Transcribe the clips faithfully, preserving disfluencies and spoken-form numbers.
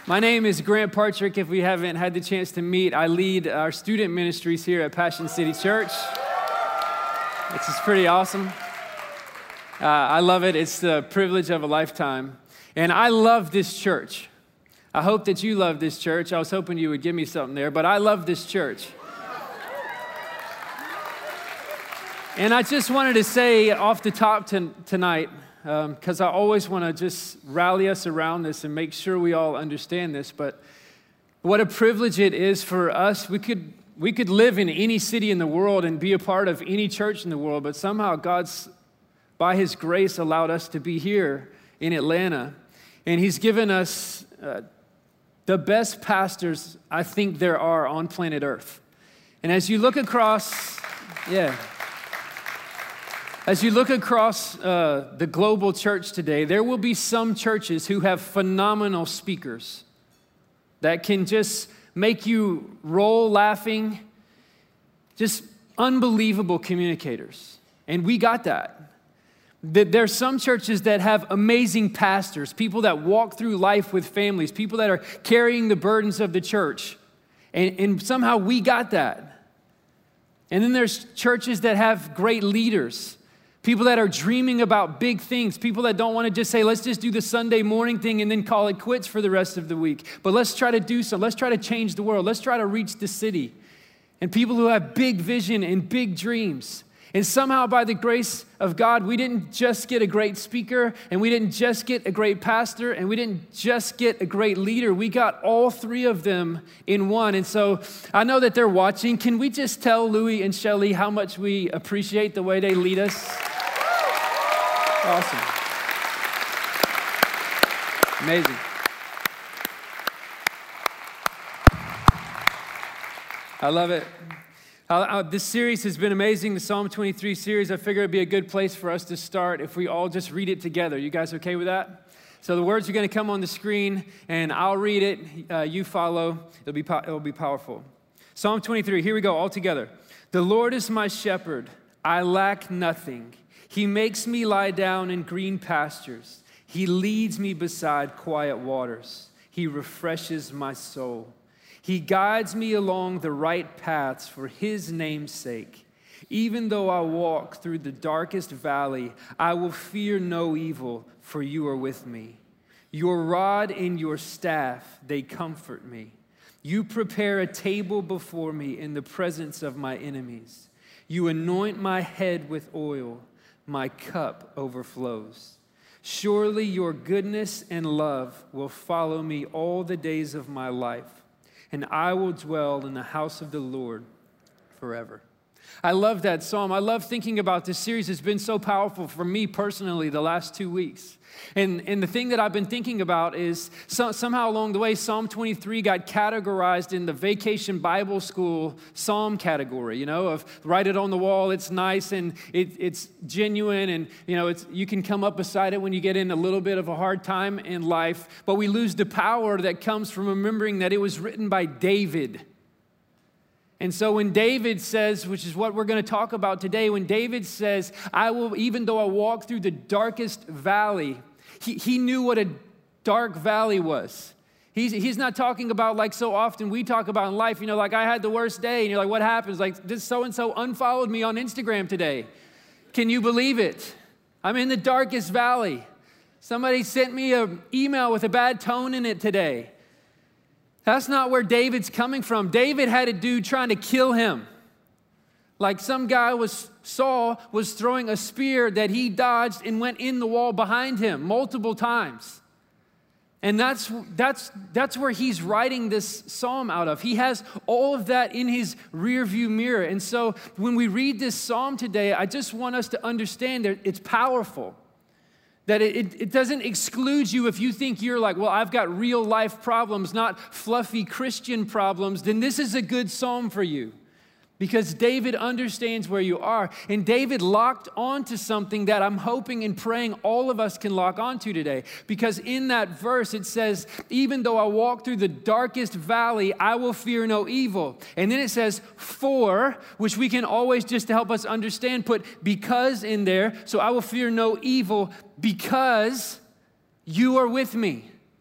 My name is Grant Partrick. If we haven't had the chance to meet, I lead our student ministries here at Passion City Church. This is pretty awesome. Uh, I love it. It's the privilege of a lifetime. And I love this church. I hope that you love this church. I was hoping you would give me something there, but I love this church. And I just wanted to say off the top to, tonight, because um, I always want to just rally us around this and make sure we all understand this, but what a privilege it is for us. We could we could live in any city in the world and be a part of any church in the world, but somehow God's, by His grace, allowed us to be here in Atlanta, and He's given us uh, the best pastors I think there are on planet Earth. And as you look across, yeah, As you look across uh, the global church today, there will be some churches who have phenomenal speakers that can just make you roll laughing, just unbelievable communicators. And we got that. There's some churches that have amazing pastors, people that walk through life with families, people that are carrying the burdens of the church. And, and somehow we got that. And then there's churches that have great leaders, people that are dreaming about big things, people that don't want to just say, let's just do the Sunday morning thing and then call it quits for the rest of the week. But let's try to do something. Let's try to change the world. Let's try to reach the city. And people who have big vision and big dreams. And somehow by the grace of God, we didn't just get a great speaker, and we didn't just get a great pastor, and we didn't just get a great leader. We got all three of them in one. And so I know that they're watching. Can we just tell Louie and Shelly how much we appreciate the way they lead us? Awesome. Amazing. I love it. Uh, uh, this series has been amazing, the Psalm twenty-three series. I figure it'd be a good place for us to start if we all just read it together. You guys okay with that? So the words are going to come on the screen, and I'll read it. Uh, you follow. It'll be, po- it'll be powerful. Psalm twenty-three, here we go, all together. The Lord is my shepherd. I lack nothing. He makes me lie down in green pastures. He leads me beside quiet waters. He refreshes my soul. He guides me along the right paths for His name's sake. Even though I walk through the darkest valley, I will fear no evil, for You are with me. Your rod and Your staff, they comfort me. You prepare a table before me in the presence of my enemies. You anoint my head with oil. My cup overflows. Surely Your goodness and love will follow me all the days of my life, and I will dwell in the house of the Lord forever. I love that psalm. I love thinking about this series. It's been so powerful for me personally the last two weeks. And, and the thing that I've been thinking about is so, somehow along the way, Psalm twenty-three got categorized in the Vacation Bible School psalm category, you know, of write it on the wall, it's nice and it, it's genuine, and, you know, it's you can come up beside it when you get in a little bit of a hard time in life, but we lose the power that comes from remembering that it was written by David. And so when David says, which is what we're going to talk about today, when David says, I will, even though I walk through the darkest valley, he, he knew what a dark valley was. He's, he's not talking about like so often we talk about in life, you know, like I had the worst day, and you're like, what happens? Like this so-and-so unfollowed me on Instagram today. Can you believe it? I'm in the darkest valley. Somebody sent me an email with a bad tone in it today. That's not where David's coming from. David had a dude trying to kill him. Like some guy was, Saul was throwing a spear that he dodged and went in the wall behind him multiple times. And that's, that's, that's where he's writing this psalm out of. He has all of that in his rearview mirror. And so when we read this psalm today, I just want us to understand that it's powerful. That it, it doesn't exclude you if you think you're like, well, I've got real life problems, not fluffy Christian problems, then this is a good psalm for you. Because David understands where you are. And David locked onto something that I'm hoping and praying all of us can lock onto today. Because in that verse it says, even though I walk through the darkest valley, I will fear no evil. And then it says, for, which we can always just to help us understand, put because in there. So I will fear no evil because you are with me.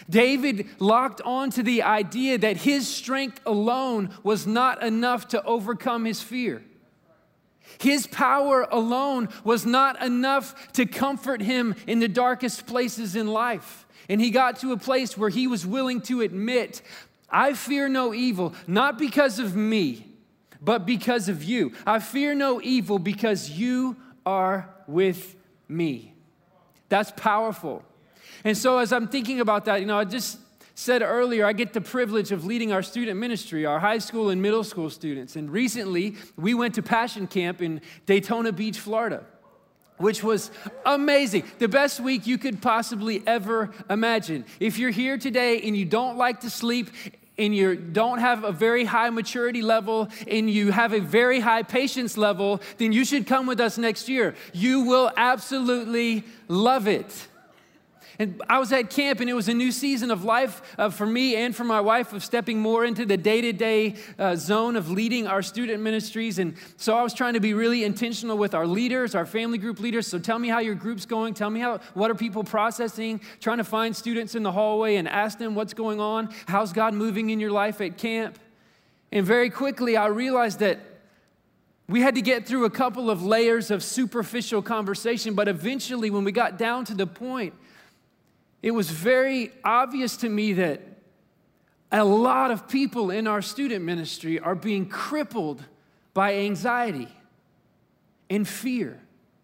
David locked on to the idea that his strength alone was not enough to overcome his fear. His power alone was not enough to comfort him in the darkest places in life. And he got to a place where he was willing to admit, I fear no evil, not because of me, but because of you. I fear no evil because you are with me. That's powerful. And so as I'm thinking about that, you know, I just said earlier, I get the privilege of leading our student ministry, our high school and middle school students. And recently, we went to Passion Camp in Daytona Beach, Florida, which was amazing. The best week you could possibly ever imagine. If you're here today and you don't like to sleep, and you don't have a very high maturity level, and you have a very high patience level, then you should come with us next year. You will absolutely love it. And I was at camp, and it was a new season of life uh, for me and for my wife of stepping more into the day-to-day uh, zone of leading our student ministries. And so I was trying to be really intentional with our leaders, our family group leaders. So tell me how your group's going. Tell me how, what are people processing? Trying to find students in the hallway and ask them what's going on. How's God moving in your life at camp? And very quickly, I realized that we had to get through a couple of layers of superficial conversation. But eventually, when we got down to the point, it was very obvious to me that a lot of people in our student ministry are being crippled by anxiety and fear.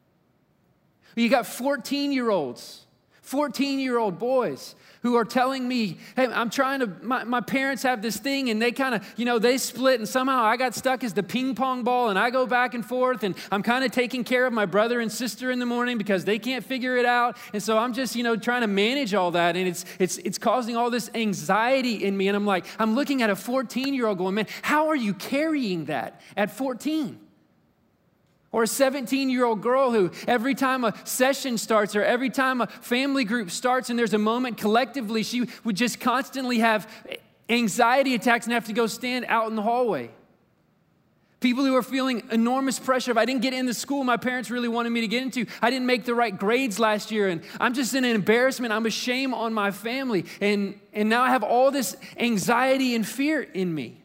You got fourteen-year-olds, fourteen-year-old boys who are telling me, hey, I'm trying to, my, my parents have this thing and they kind of, you know, they split and somehow I got stuck as the ping pong ball and I go back and forth and I'm kind of taking care of my brother and sister in the morning because they can't figure it out. And so I'm just, you know, trying to manage all that and it's it's it's causing all this anxiety in me. And I'm like, I'm looking at a fourteen-year-old going, man, how are you carrying that at fourteen? Or a seventeen-year-old girl who every time a session starts or every time a family group starts and there's a moment collectively, she would just constantly have anxiety attacks and have to go stand out in the hallway. People who are feeling enormous pressure. If I didn't get in the school my parents really wanted me to get into, I didn't make the right grades last year, and I'm just in an embarrassment. I'm a shame on my family. And, and now I have all this anxiety and fear in me.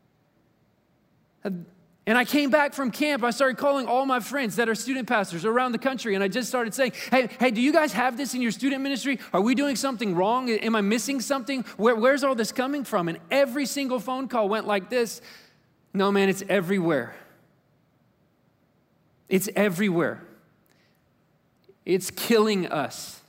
And I came back from camp. I started calling all my friends that are student pastors around the country. And I just started saying, hey, hey, do you guys have this in your student ministry? Are we doing something wrong? Am I missing something? Where, where's all this coming from? And every single phone call went like this. No, man, it's everywhere. It's everywhere. It's killing us.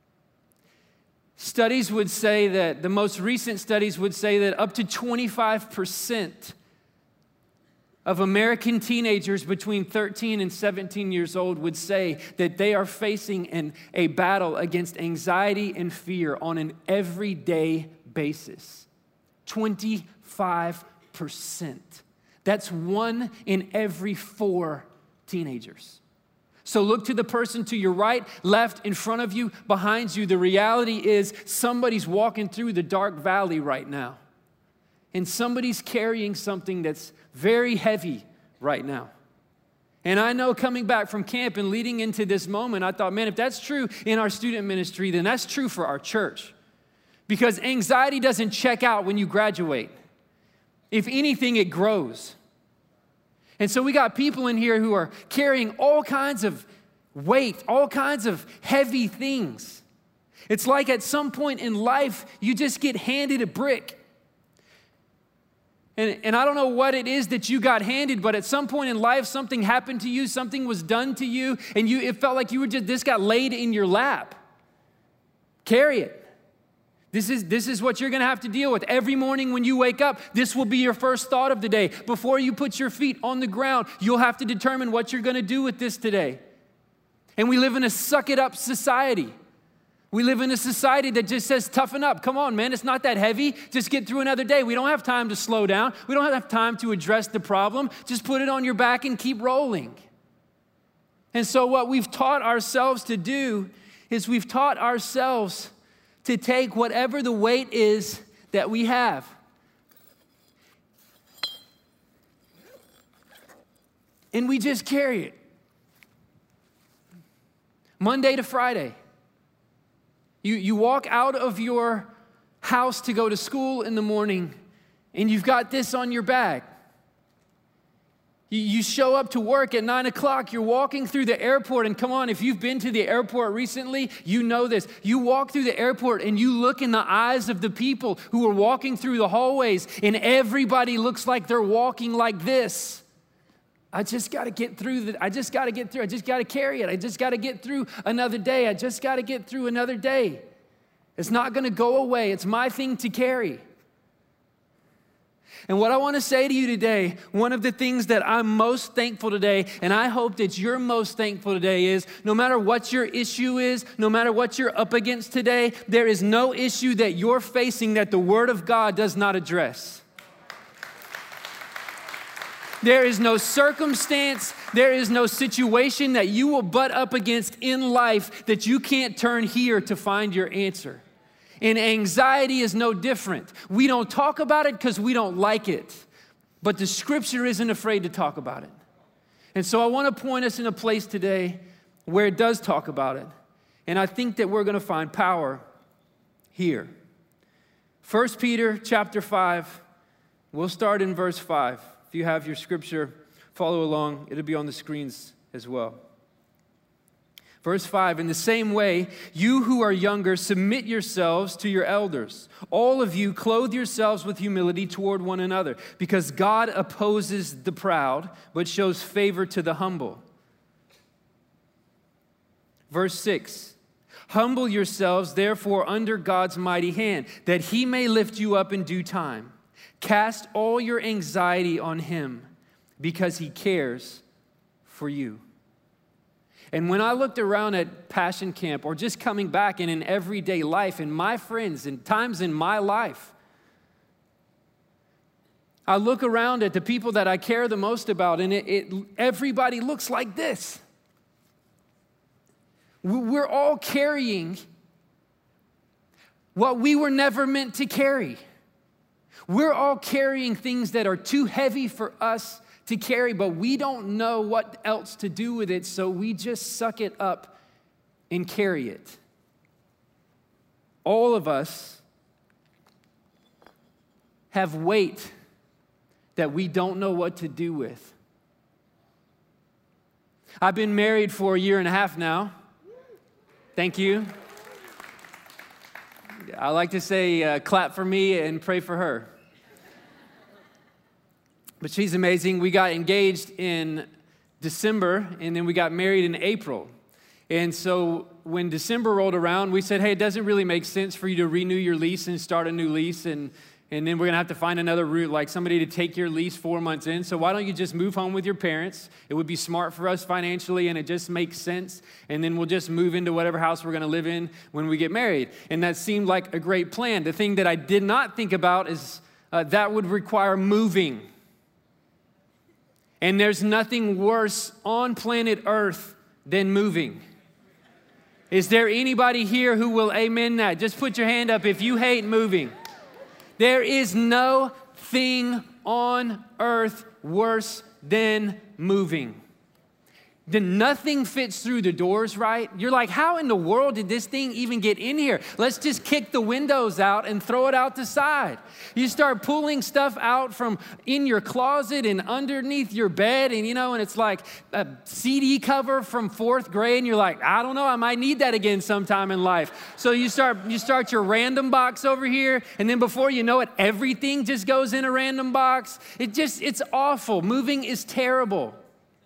Studies would say that, the most recent studies would say that up to twenty-five percent of American teenagers between thirteen and seventeen years old would say that they are facing an, a battle against anxiety and fear on an everyday basis. twenty-five percent. That's one in every four teenagers. So look to the person to your right, left, in front of you, behind you. The reality is somebody's walking through the dark valley right now. And somebody's carrying something that's very heavy right now. And I know coming back from camp and leading into this moment, I thought, man, if that's true in our student ministry, then that's true for our church. Because anxiety doesn't check out when you graduate. If anything, it grows. And so we got people in here who are carrying all kinds of weight, all kinds of heavy things. It's like at some point in life, you just get handed a brick. And, and I don't know what it is that you got handed, but at some point in life, something happened to you, something was done to you, and you it felt like you were just, this got laid in your lap. Carry it. This is, this is what you're going to have to deal with. Every morning when you wake up, this will be your first thought of the day. Before you put your feet on the ground, you'll have to determine what you're going to do with this today. And we live in a suck-it-up society. We live in a society that just says, toughen up. Come on, man, it's not that heavy. Just get through another day. We don't have time to slow down. We don't have time to address the problem. Just put it on your back and keep rolling. And so what we've taught ourselves to do is we've taught ourselves to take whatever the weight is that we have. And we just carry it. Monday to Friday. You, you walk out of your house to go to school in the morning, and you've got this on your back. You show up to work at nine o'clock, you're walking through the airport, and come on, if you've been to the airport recently, you know this. You walk through the airport and you look in the eyes of the people who are walking through the hallways, and everybody looks like they're walking like this. I just got to get through the, I just got to get through, I just got to carry it. I just got to get through another day. I just got to get through another day. It's not going to go away. It's my thing to carry. And what I want to say to you today, one of the things that I'm most thankful today, and I hope that you're most thankful today, is no matter what your issue is, no matter what you're up against today, there is no issue that you're facing that the Word of God does not address. There is no circumstance, there is no situation that you will butt up against in life that you can't turn here to find your answer. And anxiety is no different. We don't talk about it because we don't like it. But the Scripture isn't afraid to talk about it. And so I want to point us in a place today where it does talk about it. And I think that we're going to find power here. First Peter chapter five, we'll start in verse five. If you have your Scripture, follow along. It'll be on the screens as well. Verse five, in the same way, you who are younger, submit yourselves to your elders. All of you, clothe yourselves with humility toward one another, because God opposes the proud, but shows favor to the humble. Verse six, humble yourselves, therefore, under God's mighty hand, that he may lift you up in due time. Cast all your anxiety on him, because he cares for you. And when I looked around at Passion Camp, or just coming back and in everyday life, and my friends, and times in my life, I look around at the people that I care the most about, and it, it everybody looks like this. We're all carrying what we were never meant to carry. We're all carrying things that are too heavy for us to carry, but we don't know what else to do with it, so we just suck it up and carry it. All of us have weight that we don't know what to do with. I've been married for a year and a half now. Thank you. I like to say, uh, clap for me and pray for her. But she's amazing. We got engaged in December, and then we got married in April. And so when December rolled around, we said, hey, it doesn't really make sense for you to renew your lease and start a new lease, and, and then we're going to have to find another route, like somebody to take your lease four months in. So why don't you just move home with your parents? It would be smart for us financially, and it just makes sense. And then we'll just move into whatever house we're going to live in when we get married. And that seemed like a great plan. The thing that I did not think about is uh, that would require moving. And there's nothing worse on planet Earth than moving. Is there anybody here who will amen that? Just put your hand up if you hate moving. There is no thing on earth worse than moving. Then nothing fits through the doors, right? You're like, how in the world did this thing even get in here? Let's just kick the windows out and throw it out the side. You start pulling stuff out from in your closet and underneath your bed, and you know, and it's like a C D cover from fourth grade, and you're like, I don't know, I might need that again sometime in life. So you start you start your random box over here, and then before you know it, everything just goes in a random box. It just, it's awful. Moving is terrible.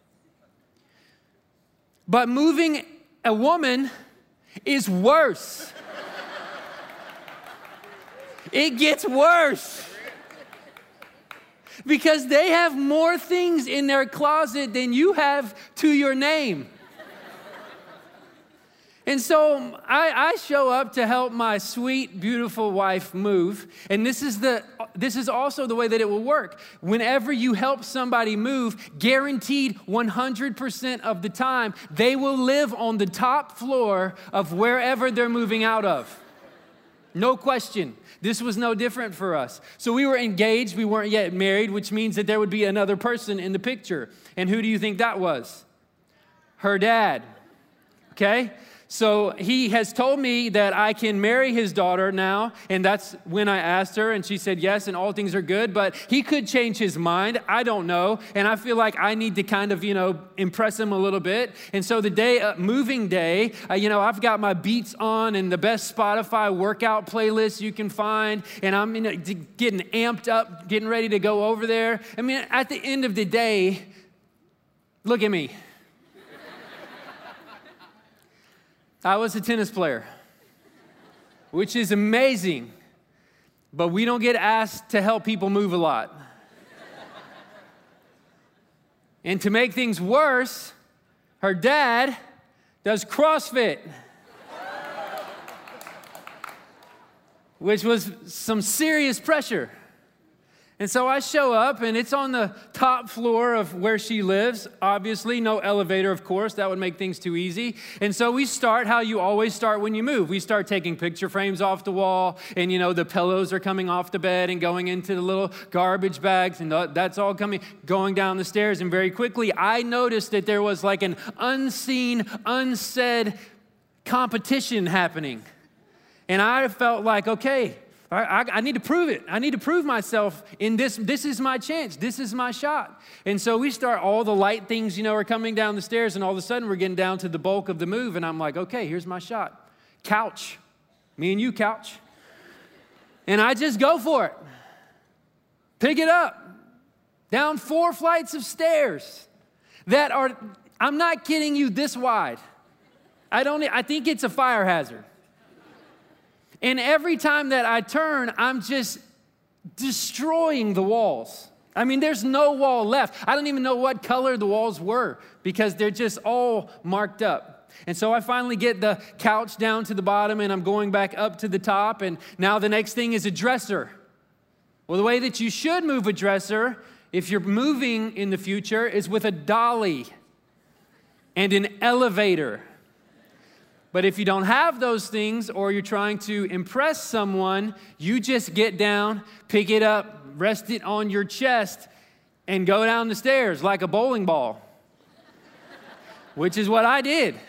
But moving a woman is worse. It gets worse. Because they have more things in their closet than you have to your name. And so I, I show up to help my sweet, beautiful wife move. And this is the this is also the way that it will work. Whenever you help somebody move, guaranteed one hundred percent of the time, they will live on the top floor of wherever they're moving out of. No question. This was no different for us. So we were engaged. We weren't yet married, which means that there would be another person in the picture. And who do you think that was? Her dad. Okay? So he has told me that I can marry his daughter now, and that's when I asked her, and she said yes, and all things are good, but he could change his mind. I don't know, and I feel like I need to kind of, you know, impress him a little bit. And so the day, uh, moving day, uh, you know, I've got my Beats on and the best Spotify workout playlist you can find, and I'm, you know, getting amped up, getting ready to go over there. I mean, at the end of the day, look at me. I was a tennis player, which is amazing, but we don't get asked to help people move a lot. And to make things worse, her dad does CrossFit, which was some serious pressure. And so I show up, and it's on the top floor of where she lives. Obviously, no elevator, of course. That would make things too easy. And so we start how you always start when you move. We start taking picture frames off the wall, and, you know, the pillows are coming off the bed and going into the little garbage bags, and that's all coming, going down the stairs. And very quickly, I noticed that there was like an unseen, unsaid competition happening. And I felt like, okay, I, I, I need to prove it. I need to prove myself in this. This is my chance. This is my shot. And so we start, all the light things, you know, are coming down the stairs, and all of a sudden we're getting down to the bulk of the move, and I'm like, okay, here's my shot. Couch. Me and you, couch. And I just go for it. Pick it up. Down four flights of stairs that are, I'm not kidding you, this wide. I don't, I think it's a fire hazard. And every time that I turn, I'm just destroying the walls. I mean, there's no wall left. I don't even know what color the walls were because they're just all marked up. And so I finally get the couch down to the bottom, and I'm going back up to the top. And now the next thing is a dresser. Well, the way that you should move a dresser, if you're moving in the future, is with a dolly and an elevator. But if you don't have those things, or you're trying to impress someone, you just get down, pick it up, rest it on your chest, and go down the stairs like a bowling ball, which is what I did.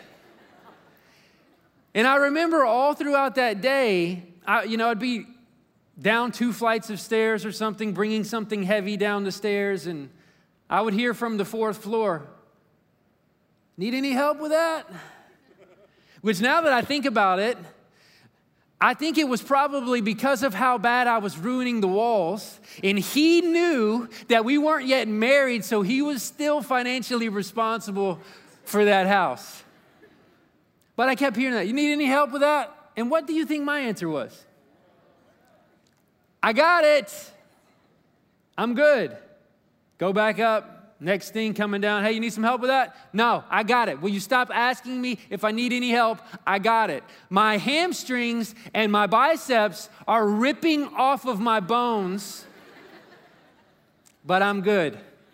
And I remember all throughout that day, I, you know, I'd be down two flights of stairs or something, bringing something heavy down the stairs, and I would hear from the fourth floor, "Need any help with that?" Which, now that I think about it, I think it was probably because of how bad I was ruining the walls. And he knew that we weren't yet married, so he was still financially responsible for that house. But I kept hearing that. "You need any help with that?" And what do you think my answer was? "I got it. I'm good." Go back up. Next thing coming down, "Hey, you need some help with that?" "No, I got it." "Will you stop asking me if I need any help?" "I got it." My hamstrings and my biceps are ripping off of my bones, but I'm good.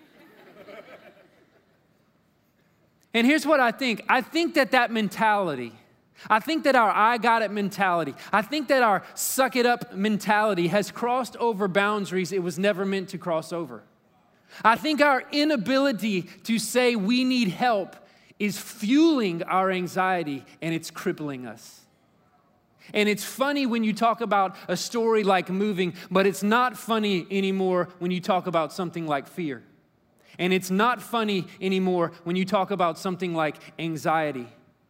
And here's what I think. I think that that mentality, I think that our "I got it" mentality, I think that our "suck it up" mentality has crossed over boundaries it was never meant to cross over. I think our inability to say we need help is fueling our anxiety, and it's crippling us. And it's funny when you talk about a story like moving, but it's not funny anymore when you talk about something like fear. And it's not funny anymore when you talk about something like anxiety.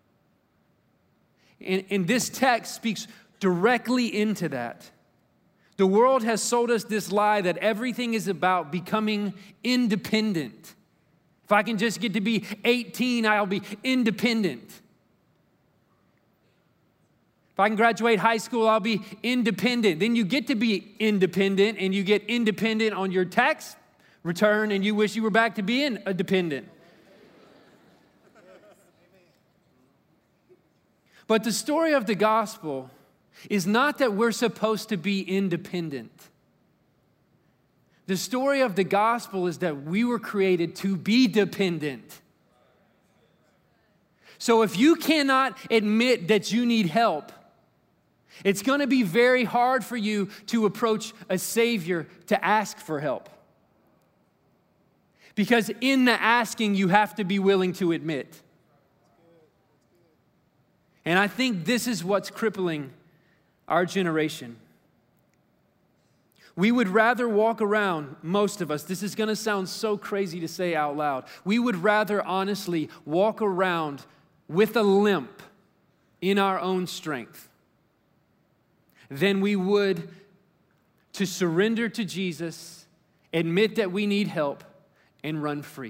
And, and this text speaks directly into that. The world has sold us this lie that everything is about becoming independent. If I can just get to be eighteen, I'll be independent. If I can graduate high school, I'll be independent. Then you get to be independent, and you get independent on your tax return, and you wish you were back to being a dependent. But the story of the gospel is not that we're supposed to be independent. The story of the gospel is that we were created to be dependent. So if you cannot admit that you need help, it's going to be very hard for you to approach a Savior to ask for help. Because in the asking, you have to be willing to admit. And I think this is what's crippling our generation. We would rather walk around, most of us, this is going to sound so crazy to say out loud, we would rather honestly walk around with a limp in our own strength than we would to surrender to Jesus, admit that we need help, and run free.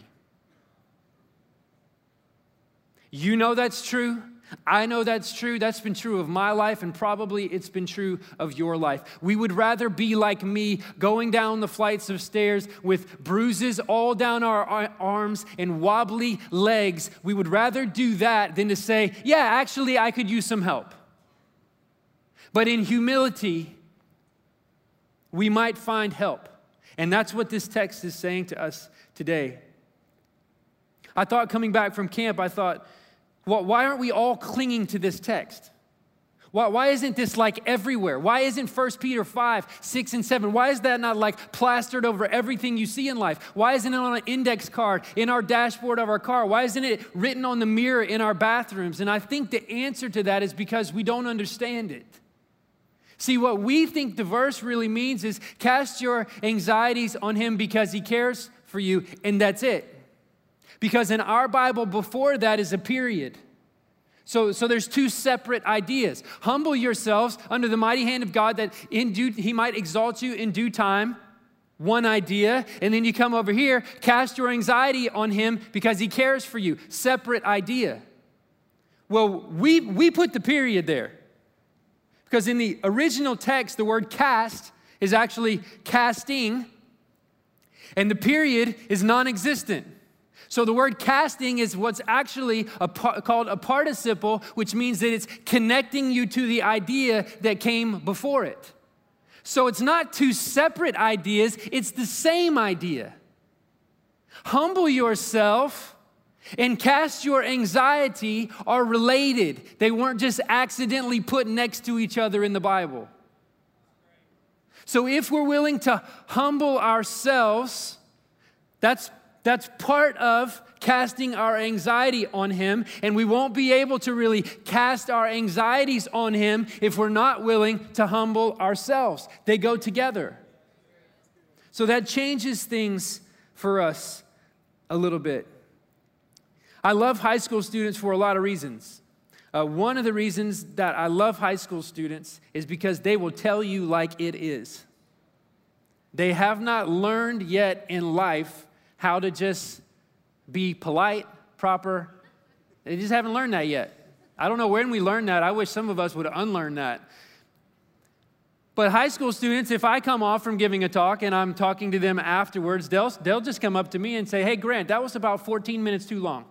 You know that's true. I know that's true. That's been true of my life, and probably it's been true of your life. We would rather be like me, going down the flights of stairs with bruises all down our arms and wobbly legs. We would rather do that than to say, yeah, actually, I could use some help. But in humility, we might find help. And that's what this text is saying to us today. I thought coming back from camp, I thought, well, why aren't we all clinging to this text? Why, why isn't this like everywhere? Why isn't First Peter five, six, and seven? Why is that not like plastered over everything you see in life? Why isn't it on an index card in our dashboard of our car? Why isn't it written on the mirror in our bathrooms? And I think the answer to that is because we don't understand it. See, what we think the verse really means is cast your anxieties on him because he cares for you, and that's it. Because in our Bible, before that is a period. So, so there's two separate ideas. Humble yourselves under the mighty hand of God that in due, he might exalt you in due time. One idea. And then you come over here, cast your anxiety on him because he cares for you. Separate idea. Well, we, we put the period there. Because in the original text, the word cast is actually casting. And the period is non-existent. So the word casting is what's actually a, called a participle, which means that it's connecting you to the idea that came before it. So it's not two separate ideas, it's the same idea. Humble yourself and cast your anxiety are related. They weren't just accidentally put next to each other in the Bible. So if we're willing to humble ourselves, that's That's part of casting our anxiety on him, and we won't be able to really cast our anxieties on him if we're not willing to humble ourselves. They go together. So that changes things for us a little bit. I love high school students for a lot of reasons. Uh, one of the reasons that I love high school students is because they will tell you like it is. They have not learned yet in life how to just be polite, proper. They just haven't learned that yet. I don't know when we learned that. I wish some of us would unlearn that. But high school students, if I come off from giving a talk and I'm talking to them afterwards, they'll, they'll just come up to me and say, hey, Grant, that was about fourteen minutes too long.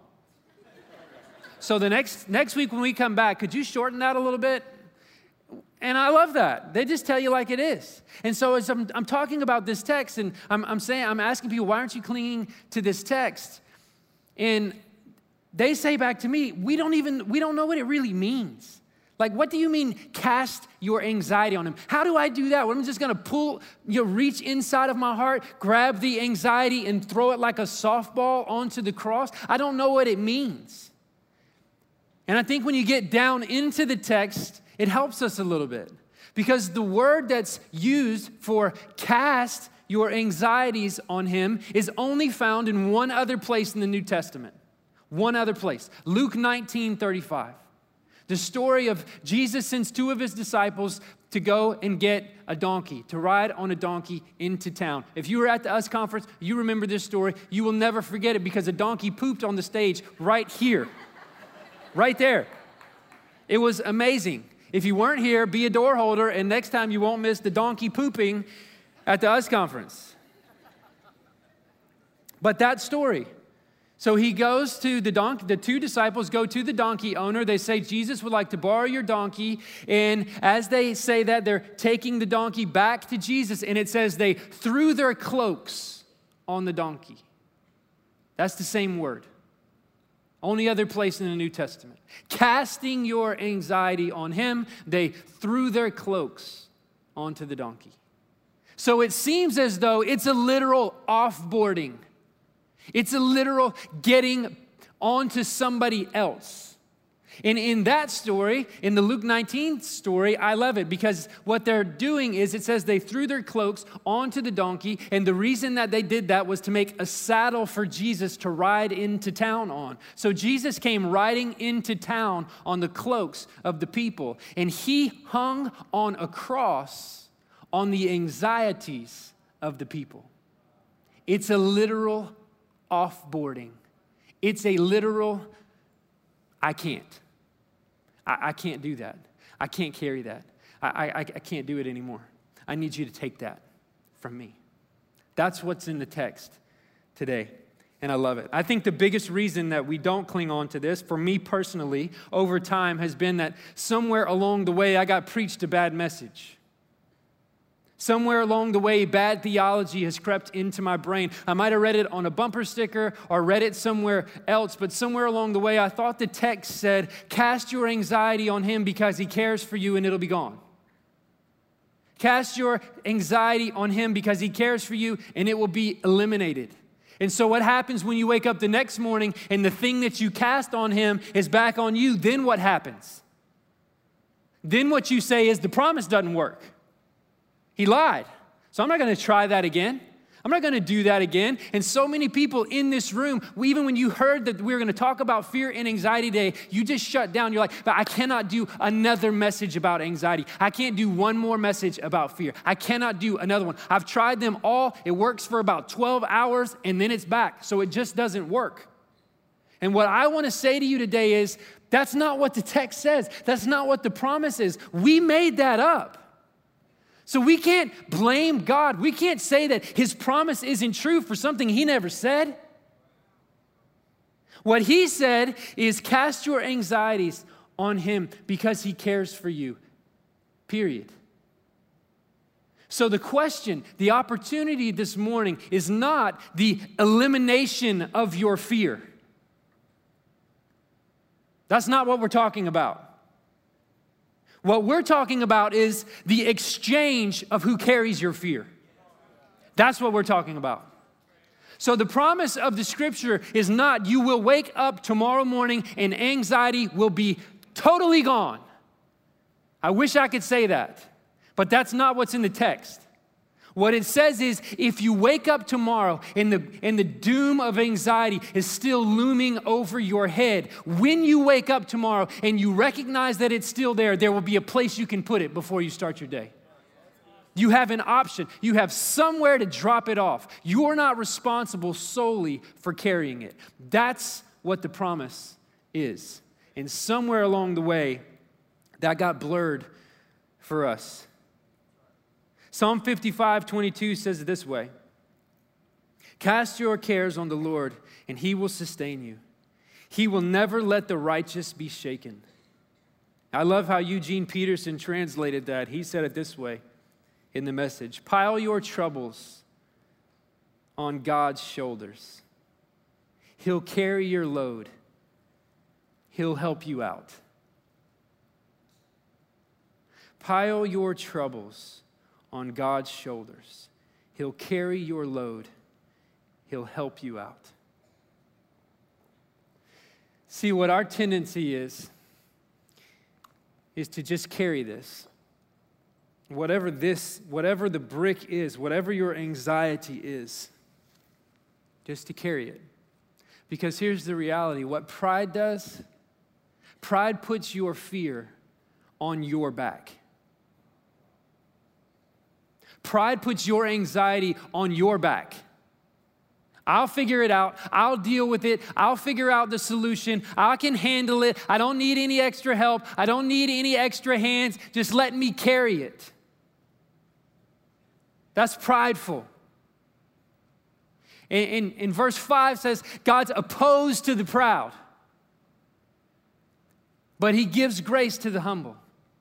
So the next, next week when we come back, could you shorten that a little bit? And I love that. They just tell you like it is. And so as I'm, I'm talking about this text, and I'm, I'm saying, I'm asking people, why aren't you clinging to this text? And they say back to me, we don't even, we don't know what it really means. Like, what do you mean cast your anxiety on him? How do I do that? Well, I'm just going to pull, you know, reach inside of my heart, grab the anxiety and throw it like a softball onto the cross? I don't know what it means. And I think when you get down into the text, it helps us a little bit, because the word that's used for cast your anxieties on him is only found in one other place in the New Testament. One other place. Luke nineteen thirty-five. The story of Jesus sends two of his disciples to go and get a donkey, to ride on a donkey into town. If you were at the U S conference, you remember this story. You will never forget it because a donkey pooped on the stage right here. Right there. It was amazing. If you weren't here, be a door holder, and next time you won't miss the donkey pooping at the U S conference. But that story. So he goes to the donkey, the two disciples go to the donkey owner. They say, Jesus would like to borrow your donkey. And as they say that, they're taking the donkey back to Jesus. And it says they threw their cloaks on the donkey. That's the same word. Only other place in the New Testament. Casting your anxiety on him, they threw their cloaks onto the donkey. So it seems as though it's a literal offboarding. It's a literal getting onto somebody else. And in that story, in the Luke nineteen story, I love it because what they're doing is it says they threw their cloaks onto the donkey, and the reason that they did that was to make a saddle for Jesus to ride into town on. So Jesus came riding into town on the cloaks of the people, and he hung on a cross on the anxieties of the people. It's a literal offboarding. It's a literal, I can't. I, I can't do that. I can't carry that. I, I, I can't do it anymore. I need you to take that from me. That's what's in the text today, and I love it. I think the biggest reason that we don't cling on to this, for me personally, over time, has been that somewhere along the way, I got preached a bad message. Somewhere along the way, bad theology has crept into my brain. I might have read it on a bumper sticker or read it somewhere else, but somewhere along the way, I thought the text said, cast your anxiety on him because he cares for you and it'll be gone. Cast your anxiety on him because he cares for you and it will be eliminated. And so what happens when you wake up the next morning and the thing that you cast on him is back on you? Then what happens? Then what you say is the promise doesn't work. He lied. So I'm not going to try that again. I'm not going to do that again. And so many people in this room, even when you heard that we were going to talk about fear and anxiety today, you just shut down. You're like, but I cannot do another message about anxiety. I can't do one more message about fear. I cannot do another one. I've tried them all. It works for about twelve hours and then it's back. So it just doesn't work. And what I want to say to you today is, that's not what the text says. That's not what the promise is. We made that up. So we can't blame God. We can't say that his promise isn't true for something he never said. What he said is cast your anxieties on him because he cares for you, period. So the question, the opportunity this morning is not the elimination of your fear. That's not what we're talking about. What we're talking about is the exchange of who carries your fear. That's what we're talking about. So the promise of the scripture is not you will wake up tomorrow morning and anxiety will be totally gone. I wish I could say that, but that's not what's in the text. What it says is if you wake up tomorrow and the, and the doom of anxiety is still looming over your head, when you wake up tomorrow and you recognize that it's still there, there will be a place you can put it before you start your day. You have an option. You have somewhere to drop it off. You're not responsible solely for carrying it. That's what the promise is. And somewhere along the way, that got blurred for us. Psalm fifty-five twenty-two says it this way: cast your cares on the Lord, and he will sustain you. He will never let the righteous be shaken. I love how Eugene Peterson translated that. He said it this way in the Message: pile your troubles on God's shoulders. He'll carry your load. He'll help you out. Pile your troubles on God's shoulders. He'll carry your load. He'll help you out. See, what our tendency is, is to just carry this. Whatever this, whatever the brick is, whatever your anxiety is, just to carry it. Because here's the reality. What pride does, pride puts your fear on your back. Pride puts your anxiety on your back. I'll figure it out. I'll deal with it. I'll figure out the solution. I can handle it. I don't need any extra help. I don't need any extra hands. Just let me carry it. That's prideful. And, and, and verse five says, God's opposed to the proud, but he gives grace to the humble.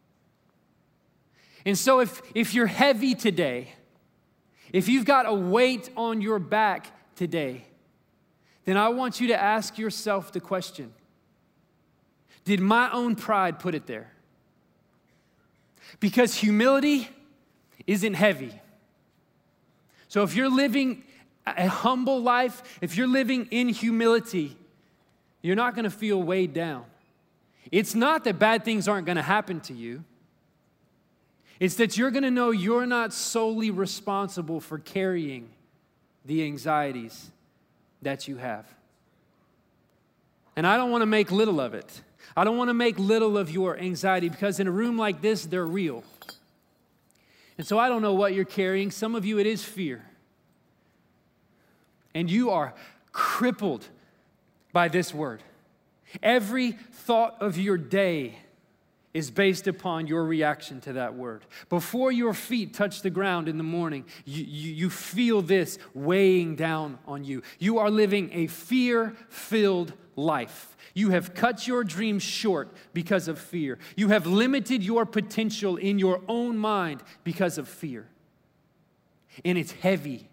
And so if, if you're heavy today, if you've got a weight on your back today, then I want you to ask yourself the question, did my own pride put it there? Because humility isn't heavy. So if you're living a humble life, if you're living in humility, you're not going to feel weighed down. It's not that bad things aren't going to happen to you. It's that you're going to know you're not solely responsible for carrying the anxieties that you have. And I don't want to make little of it. I don't want to make little of your anxiety, because in a room like this, they're real. And so I don't know what you're carrying. Some of you, it is fear. And you are crippled by this word. Every thought of your day is based upon your reaction to that word. Before your feet touch the ground in the morning, you, you, you feel this weighing down on you. You are living a fear-filled life. You have cut your dreams short because of fear. You have limited your potential in your own mind because of fear. And it's heavy.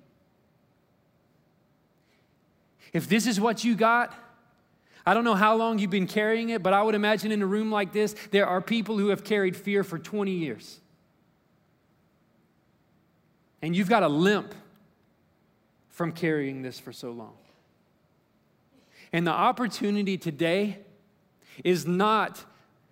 If this is what you got, I don't know how long you've been carrying it, but I would imagine in a room like this, there are people who have carried fear for twenty years. And you've got a limp from carrying this for so long. And the opportunity today is not,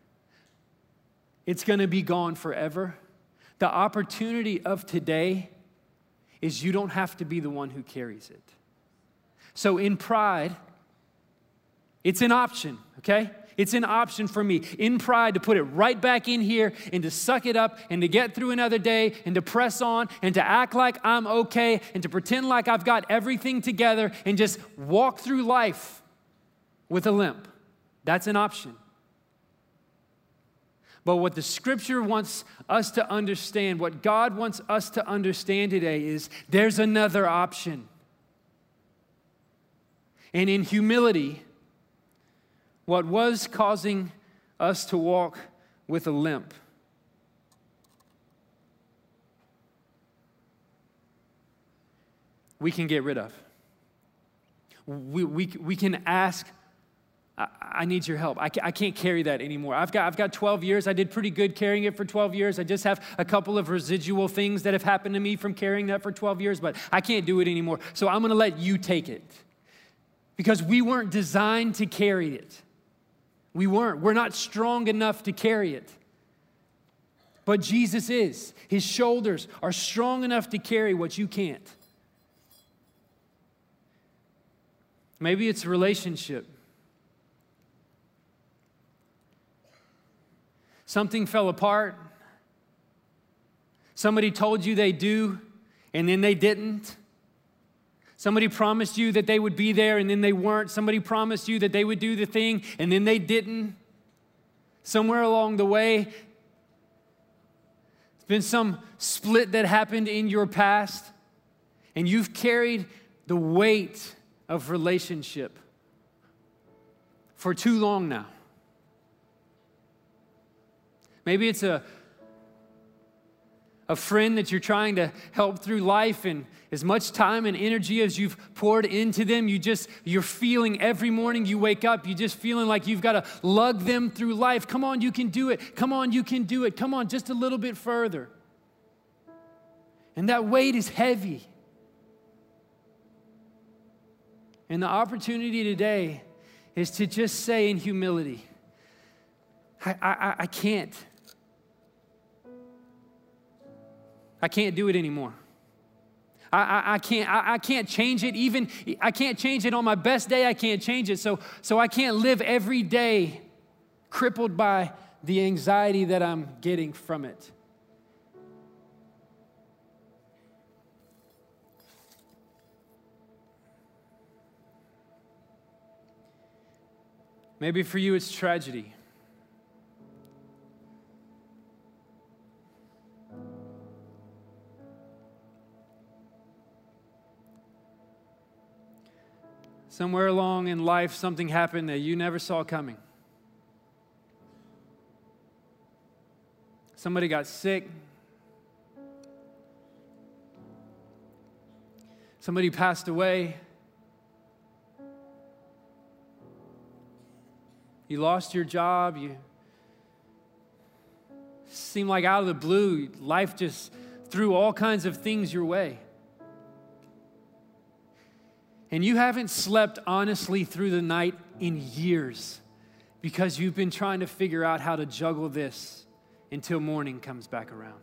it's going to be gone forever. The opportunity of today is you don't have to be the one who carries it. So in pride, it's an option, okay? It's an option for me in pride to put it right back in here and to suck it up and to get through another day and to press on and to act like I'm okay and to pretend like I've got everything together and just walk through life with a limp. That's an option. But what the scripture wants us to understand, what God wants us to understand today is there's another option. And in humility, what was causing us to walk with a limp we can get rid of. We, we, we can ask, I, I need your help. I, I can't carry that anymore. I've got, I've got twelve years. I did pretty good carrying it for twelve years. I just have a couple of residual things that have happened to me from carrying that for twelve years, but I can't do it anymore. So I'm going to let you take it. Because we weren't designed to carry it. We weren't. We're not strong enough to carry it. But Jesus is. His shoulders are strong enough to carry what you can't. Maybe it's a relationship. Something fell apart. Somebody told you they do, and then they didn't. Somebody promised you that they would be there, and then they weren't. Somebody promised you that they would do the thing, and then they didn't. Somewhere along the way, there's been some split that happened in your past, and you've carried the weight of relationship for too long now. Maybe it's a, a friend that you're trying to help through life, and as much time and energy as you've poured into them, you just, you're feeling every morning you wake up, you just feeling like you've got to lug them through life. Come on, you can do it. Come on, you can do it. Come on, just a little bit further. And that weight is heavy. And the opportunity today is to just say in humility, I, I, I can't. I can't do it anymore. I, I, I can't I, I can't change it. Even I can't change it on my best day. I can't change it. So so I can't live every day crippled by the anxiety that I'm getting from it. Maybe for you it's tragedy. Somewhere along in life, something happened that you never saw coming. Somebody got sick. Somebody passed away. You lost your job. You seemed like out of the blue, life just threw all kinds of things your way. And you haven't slept honestly through the night in years because you've been trying to figure out how to juggle this until morning comes back around.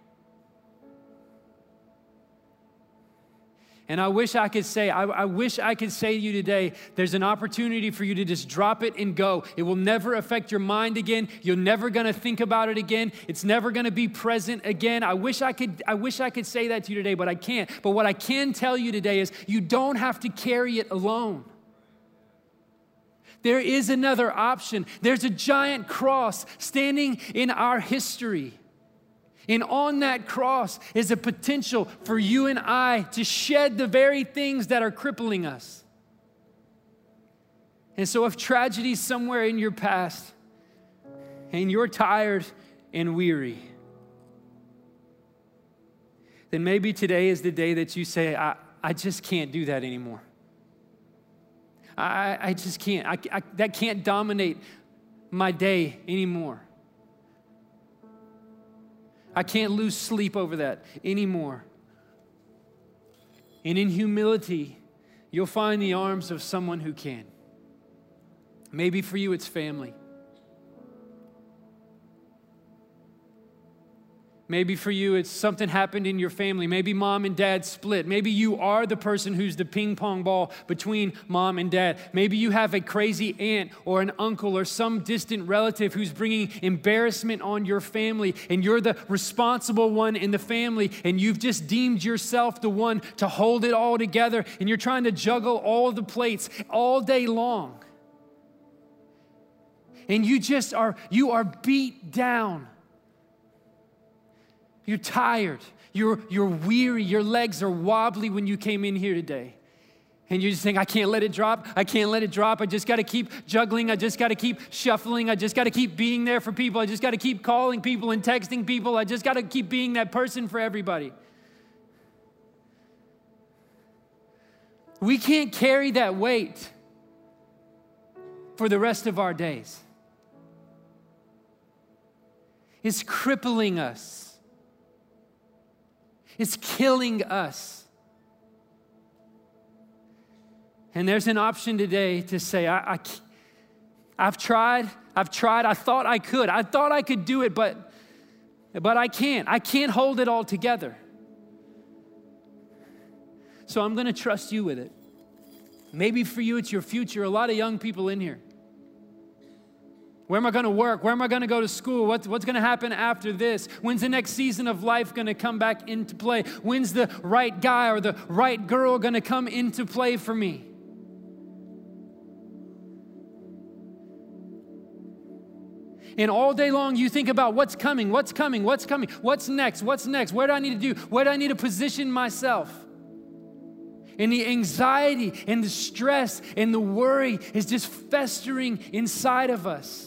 And I wish I could say, I, I wish I could say to you today, there's an opportunity for you to just drop it and go. It will never affect your mind again. You're never gonna think about it again. It's never gonna be present again. I wish I could, I wish I could say that to you today, but I can't. But what I can tell you today is you don't have to carry it alone. There is another option. There's a giant cross standing in our history. And on that cross is a potential for you and I to shed the very things that are crippling us. And so if tragedy is somewhere in your past and you're tired and weary, then maybe today is the day that you say, I, I just can't do that anymore. I, I just can't. I, I, that can't dominate my day anymore. I can't lose sleep over that anymore. And in humility, you'll find the arms of someone who can. Maybe for you, it's family. Maybe for you, it's something happened in your family. Maybe mom and dad split. Maybe you are the person who's the ping pong ball between mom and dad. Maybe you have a crazy aunt or an uncle or some distant relative who's bringing embarrassment on your family, and you're the responsible one in the family, and you've just deemed yourself the one to hold it all together, and you're trying to juggle all the plates all day long. And you just are, you are beat down. You're tired, you're, you're weary, your legs are wobbly when you came in here today. And you're just saying, I can't let it drop, I can't let it drop, I just gotta keep juggling, I just gotta keep shuffling, I just gotta keep being there for people, I just gotta keep calling people and texting people, I just gotta keep being that person for everybody. We can't carry that weight for the rest of our days. It's crippling us. It's killing us. And there's an option today to say, I, I, I've tried, I've tried, I thought I could. I thought I could do it, but, but I can't. I can't hold it all together. So I'm gonna trust you with it. Maybe for you, it's your future. A lot of young people in here. Where am I going to work? Where am I going to go to school? What's, what's going to happen after this? When's the next season of life going to come back into play? When's the right guy or the right girl going to come into play for me? And all day long you think about what's coming, what's coming, what's coming, what's next, what's next? Where do I need to do? Where do I need to position myself? And the anxiety and the stress and the worry is just festering inside of us.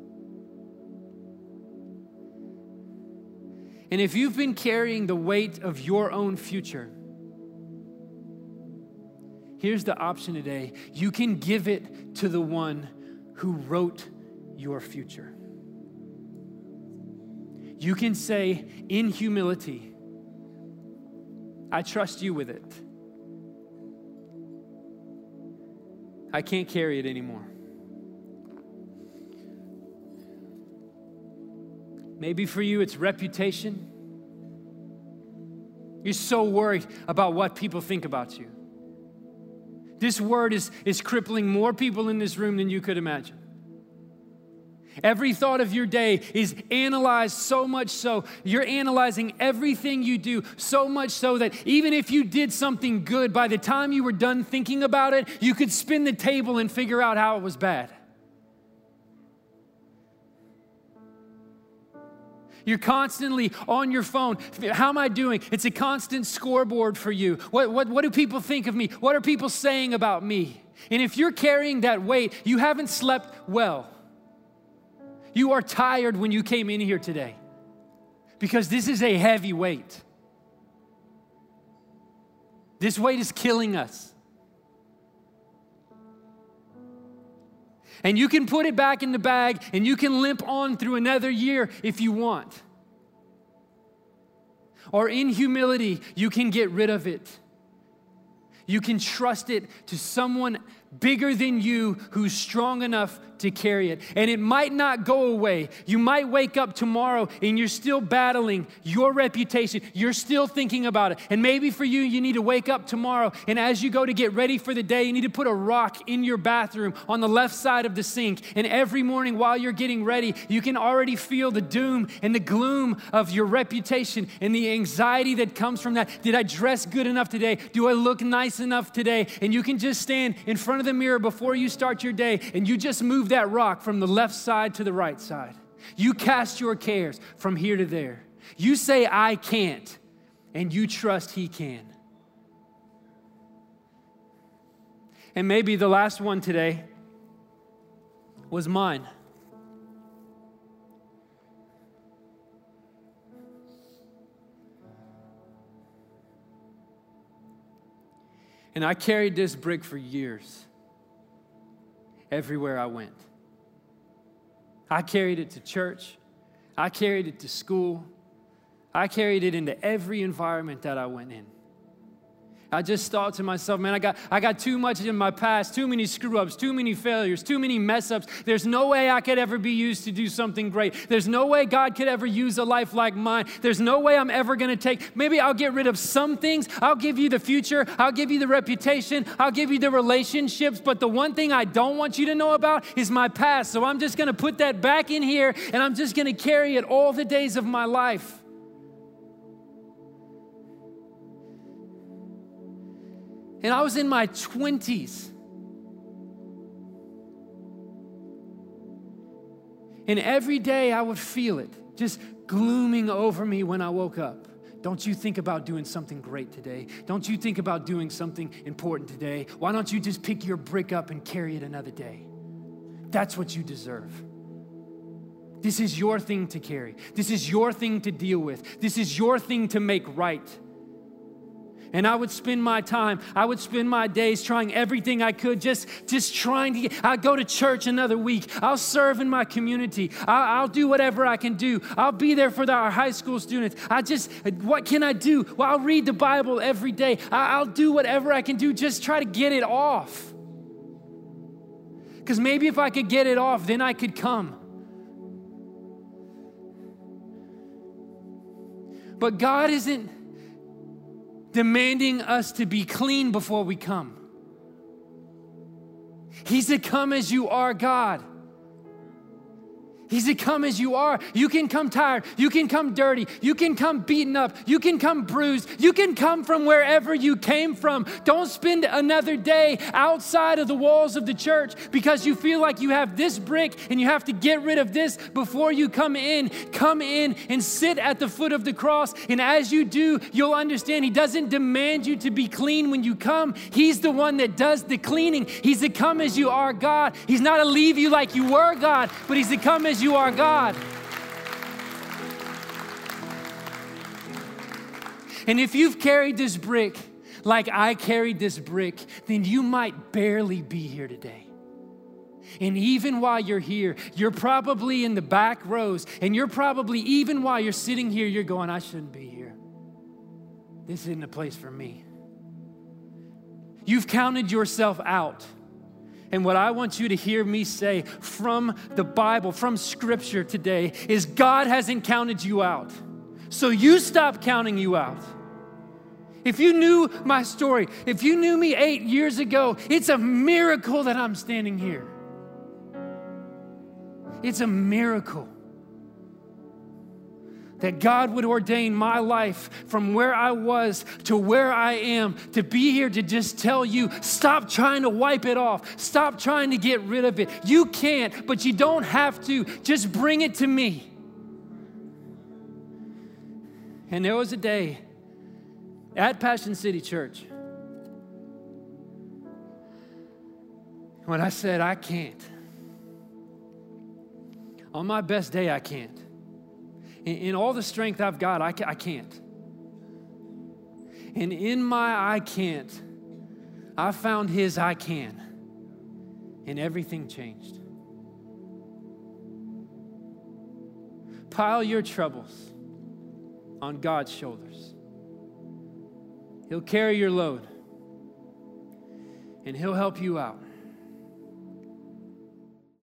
And if you've been carrying the weight of your own future, here's the option today. You can give it to the one who wrote your future. You can say in humility, I trust you with it. I can't carry it anymore. Maybe for you, it's reputation. You're so worried about what people think about you. This word is, is crippling more people in this room than you could imagine. Every thought of your day is analyzed so much so, you're analyzing everything you do so much so that even if you did something good, by the time you were done thinking about it, you could spin the table and figure out how it was bad. You're constantly on your phone. How am I doing? It's a constant scoreboard for you. What, what, what do people think of me? What are people saying about me? And if you're carrying that weight, you haven't slept well. You are tired when you came in here today because this is a heavy weight. This weight is killing us. And you can put it back in the bag and you can limp on through another year if you want. Or in humility, you can get rid of it. You can trust it to someone bigger than you, who's strong enough to carry it. And it might not go away. You might wake up tomorrow and you're still battling your reputation. You're still thinking about it. And maybe for you, you need to wake up tomorrow, and as you go to get ready for the day, you need to put a rock in your bathroom on the left side of the sink. And every morning while you're getting ready, you can already feel the doom and the gloom of your reputation and the anxiety that comes from that. Did I dress good enough today? Do I look nice enough today? And you can just stand in front of the mirror before you start your day, and you just move that rock from the left side to the right side. You cast your cares from here to there. You say, I can't, and you trust He can. And maybe the last one today was mine. And I carried this brick for years, everywhere I went. I carried it to church. I carried it to school. I carried it into every environment that I went in. I just thought to myself, man, I got I got too much in my past, too many screw-ups, too many failures, too many mess-ups. There's no way I could ever be used to do something great. There's no way God could ever use a life like mine. There's no way I'm ever going to take, maybe I'll get rid of some things. I'll give you the future. I'll give you the reputation. I'll give you the relationships. But the one thing I don't want you to know about is my past. So I'm just going to put that back in here, and I'm just going to carry it all the days of my life. And I was in my twenties. And every day I would feel it just glooming over me when I woke up. Don't you think about doing something great today? Don't you think about doing something important today? Why don't you just pick your brick up and carry it another day? That's what you deserve. This is your thing to carry. This is your thing to deal with. This is your thing to make right. And I would spend my time, I would spend my days trying everything I could, just, just trying to get, I'll go to church another week. I'll serve in my community. I'll, I'll do whatever I can do. I'll be there for the, our high school students. I just, what can I do? Well, I'll read the Bible every day. I, I'll do whatever I can do, just try to get it off. Because maybe if I could get it off, then I could come. But God isn't demanding us to be clean before we come. He's a come as you are God. He's a come as you are. You can come tired. You can come dirty. You can come beaten up. You can come bruised. You can come from wherever you came from. Don't spend another day outside of the walls of the church because you feel like you have this brick and you have to get rid of this before you come in. Come in and sit at the foot of the cross. And as you do, you'll understand He doesn't demand you to be clean when you come. He's the one that does the cleaning. He's a come as you are God. He's not a leave you like you were God, but He's a come as you are God. And if you've carried this brick like I carried this brick, then you might barely be here today. And even while you're here, you're probably in the back rows, and you're probably, even while you're sitting here, you're going, I shouldn't be here. This isn't a place for me. You've counted yourself out. And what I want you to hear me say from the Bible, from Scripture today, is God hasn't counted you out. So you stop counting you out. If you knew my story, if you knew me eight years ago, it's a miracle that I'm standing here. It's a miracle that God would ordain my life from where I was to where I am to be here to just tell you, stop trying to wipe it off. Stop trying to get rid of it. You can't, but you don't have to. Just bring it to me. And there was a day at Passion City Church when I said, I can't. On my best day, I can't. In, in all the strength I've got, I, ca- I can't. And in my I can't, I found His I can. And everything changed. Pile your troubles on God's shoulders. He'll carry your load. And He'll help you out.